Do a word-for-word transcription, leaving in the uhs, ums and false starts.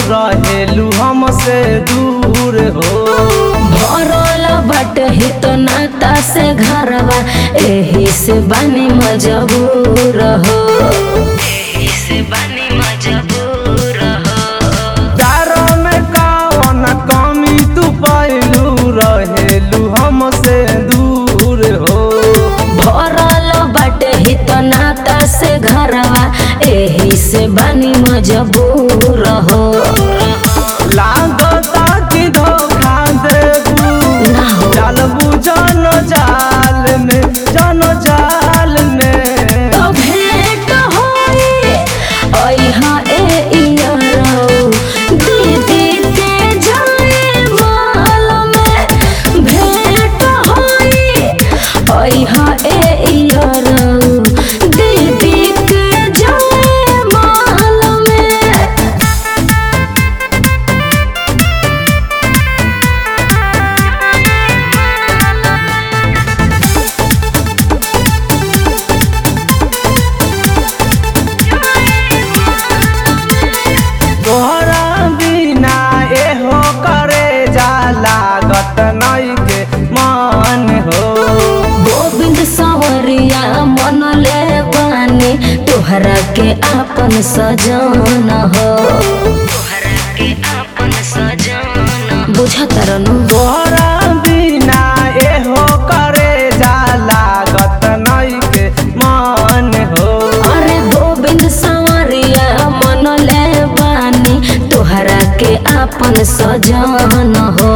रहेलू हमसे दूर हो। भरल बट ही तो नाता से घरवा एही से बनी मजबूर हो, एही से बनी मजबूर हो। प्यारो में कौन कमी तू पाइलू रहेलू हमसे दूर हो। भरल बट ही तो नाता से घरवा एही से बनी मजबूर हो। लागता कि धोखा देबू ना हो डालबू जानो जाल में, जानो जाल में। तो भेंट होई अइहा ए इयारौ दीदी के जाए माल में। भेंट होई अइहा ए इयारौ दीदी के जाए माल में। तोहरा बिना एहो करे जा लागत नई के मान हो। गोविंद सावरिया मन ले बानी तोहरा के आपन सजन हो, तोहरा के आपन सजन बुझत रनु। तोहरा बिना एहो करे जा लागत नई के मान हो। अरे गोविंद सावरिया मन ले बानी तोहरा के आपन सजन हो।